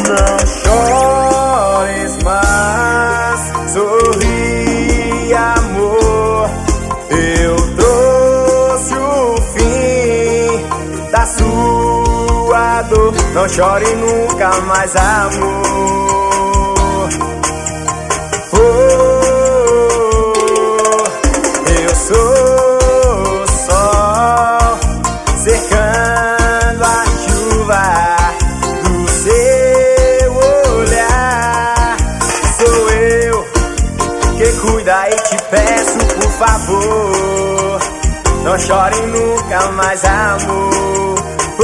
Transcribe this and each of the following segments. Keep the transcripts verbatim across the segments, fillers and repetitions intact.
Não chores mais, sorri, amor. Eu trouxe o fim da sua dor. Não chore nunca mais, amor. Oh, eu sou o sol cercando a chuva do seu olhar. Sou eu que cuida e te peço, por favor, não chore nunca mais, amor. Oh,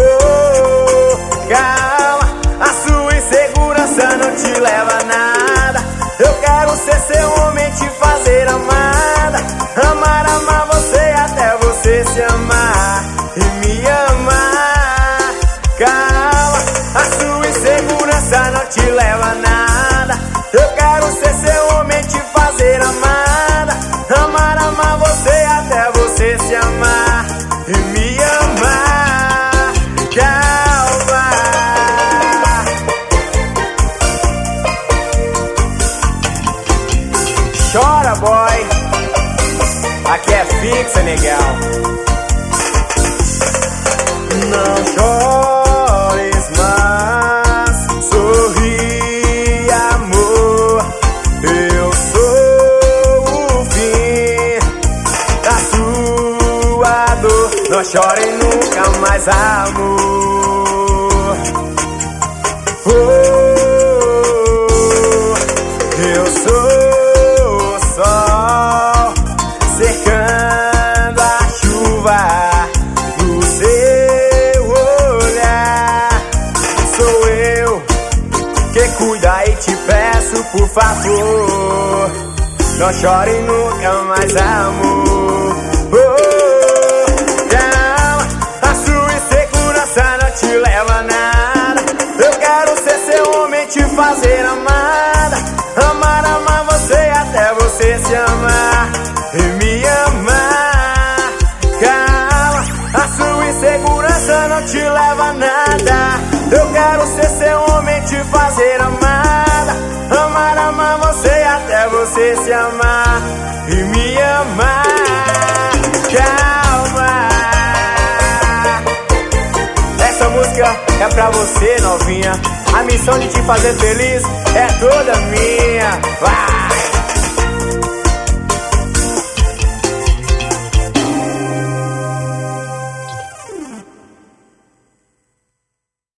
calma, a sua insegurança não te leva a nada. Eu quero ser seu homem, te fazer amada. Amar, amar você até você se amar e me amar. Calma, a sua insegurança não te leva a nada. Eu quero ser seu homem, te fazer amada. Amar, amar você até você se amar e me amar. Calma. Chora, boy. Aqui é fixa, negão. Não chores mais, sorri, amor. Eu sou o fim da sua dor. Não chore nunca mais, amor. Oh, eu sou o sol cercando a chuva do seu olhar. Sou eu que cuida e te peço, por favor, não chore nunca mais, amor. Oh, calma, a sua insegurança não te leva a nada. Eu quero ser seu homem, te fazer amada. Amar, amar você até você se amar e me amar. Calma, a sua insegurança não te leva a nada. Eu quero ser seu homem, te fazer amada. Amar, amar você até você se amar e me amar. Calma. Essa música é pra você, novinha. A missão de te fazer feliz é toda minha. Vai!